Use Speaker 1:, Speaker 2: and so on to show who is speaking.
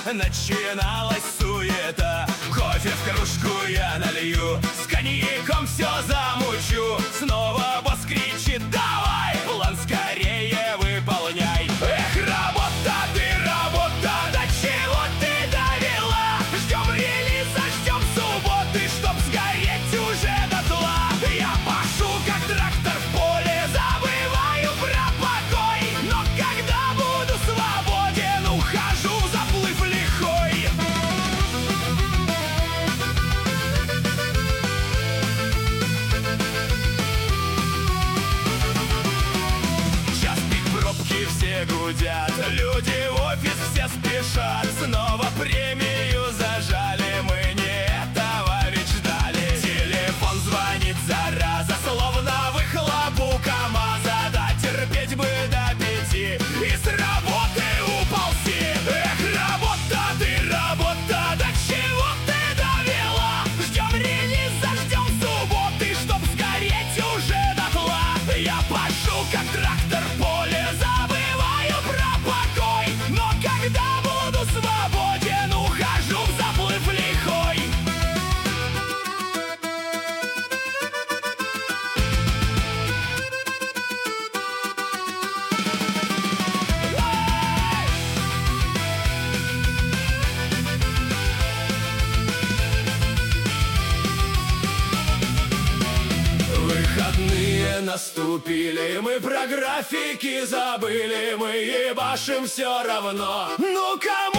Speaker 1: начиналась суета. Кофе в кружку я налью, с коньяком все замучу. Снова босс кричит: давай, план скорее выполняй. Эх, работа, ты работа, до чего ты довела? Ждем релиза, ждем субботы, чтоб сгореть уже дотла. Я пашу, как трактор в поле, забываю про покой. Но когда буду свободен, ухожу в заплыв лихой. Час пик, пробки все гудят, люди в офис все спешат. Снова премию зажали, мы не этого ведь ждали. Телефон звонит, зараза, словно выхлоп у КамАЗа. Да терпеть бы до 5 и с работы уползти. Эх, работа, ты работа, до чего ты довела? Ждем релиза, ждем субботы, чтоб сгореть уже дотла. Я пашу, как трактор в поле, забываю про покой. Но когда буду свободен, ухожу в заплыв лихой. Выходные наступили, мы про графики забыли, мы ебашим все равно. Ну кому